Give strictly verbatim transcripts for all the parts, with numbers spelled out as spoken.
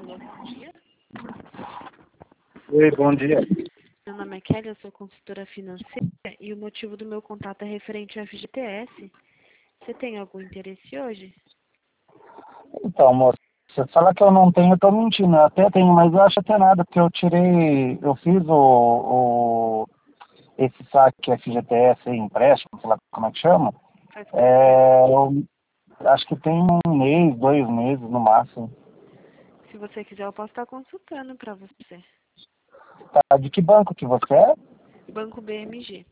Alô, bom dia. Oi, bom dia. Meu nome é Kelly, eu sou consultora financeira e o motivo do meu contato é referente ao F G T S. Você tem algum interesse hoje? Então, moça, você fala que eu não tenho, eu tô mentindo. Eu até tenho, mas eu acho até nada, porque eu tirei, eu fiz o, o esse saque F G T S aí, empréstimo, sei lá como é que chama. Faz quanto É, tempo? eu acho que tem um mês, dois meses no máximo. Se você quiser, eu posso estar consultando para você. Tá, de que banco que você é? Banco B M G.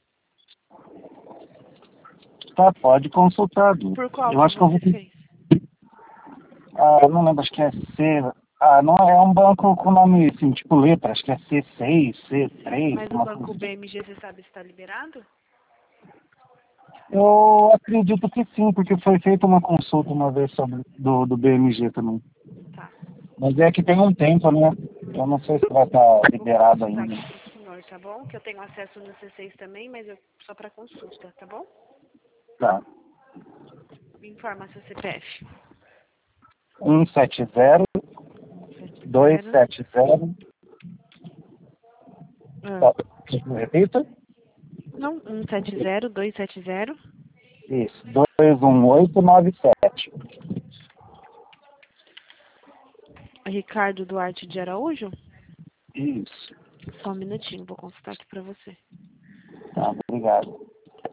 Tá, pode consultar. Du. Por qual Eu que acho que eu vou. você fez? Ah, eu não lembro, acho que é C. Ah, não é um banco com nome assim, tipo letra, acho que é C seis, C três, Mas o uma coisa Banco assim. B M G, você sabe se está liberado? Eu acredito que sim, porque foi feita uma consulta uma vez sobre do, do B M G também. Tá. Mas é que tem um tempo, né? Eu não sei se vai estar Eu vou liberado consultar ainda. aqui pro senhor, tá bom? Que eu tenho acesso no C seis também, mas eu, só para consulta, tá bom? Tá. Me informa seu C P F. um sete zero, sete dois zero. sete zero. Ah, Tá. Repita? não, um sete zero, dois sete zero. Isso. dois um oito nove sete. Ricardo Duarte de Araújo? Isso. Só um minutinho, vou consultar aqui pra você. Tá, obrigado.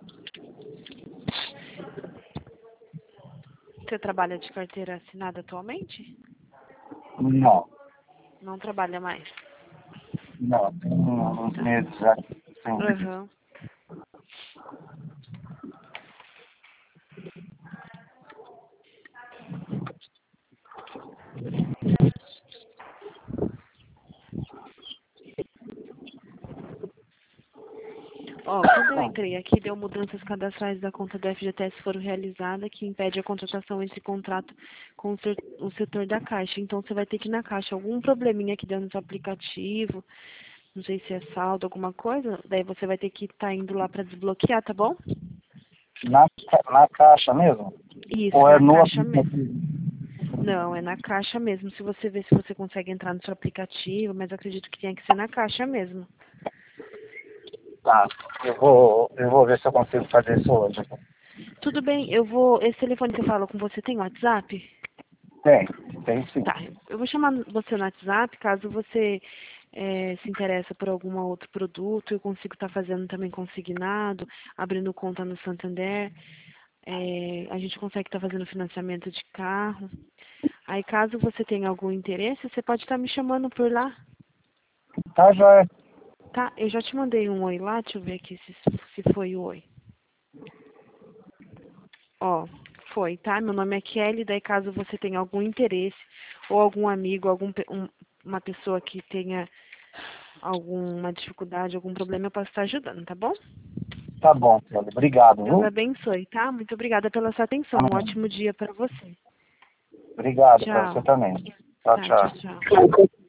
Você trabalha de carteira assinada atualmente? Não, Não trabalha mais. não. Tem uns Tá. meses já. Sim. Aham. Ó, quando eu entrei aqui, deu mudanças cadastrais da conta da F G T S foram realizadas que impede a contratação entre contrato com o ser- o setor da Caixa. Então, você vai ter que ir na Caixa. Algum probleminha que deu no seu aplicativo, não sei se é saldo, alguma coisa, daí você vai ter que estar indo lá para desbloquear, tá bom? Na, ca- na caixa mesmo? Isso, Ou é na no Caixa mesmo. aplicativo? Não, é na Caixa mesmo. Se você ver se você consegue entrar no seu aplicativo, mas acredito que tenha que ser na Caixa mesmo. Tá. Eu vou, eu vou ver se eu consigo fazer isso hoje. Tudo bem, eu vou. Esse telefone que eu falo com você tem WhatsApp? Tem, tem sim. Tá, eu vou chamar você no WhatsApp, caso você eh, se interessa por algum outro produto, eu consigo estar fazendo também consignado, abrindo conta no Santander, eh, a gente consegue estar fazendo financiamento de carro. Aí caso você tenha algum interesse, você pode estar me chamando por lá. Tá, joia. Tá, eu já te mandei um oi lá, deixa eu ver aqui se, se foi o oi. Ó, foi, tá? Meu nome é Kelly, daí caso você tenha algum interesse, ou algum amigo, algum, pe- um- uma pessoa que tenha alguma dificuldade, algum problema, eu posso estar ajudando, tá bom? Tá bom, Kelly. Obrigado, Deus viu? abençoe, tá? Muito obrigada pela sua atenção. Um Amém. ótimo dia para você. Obrigado para você Tchau. também. Tchau, Tá, tchau, tchau. tchau.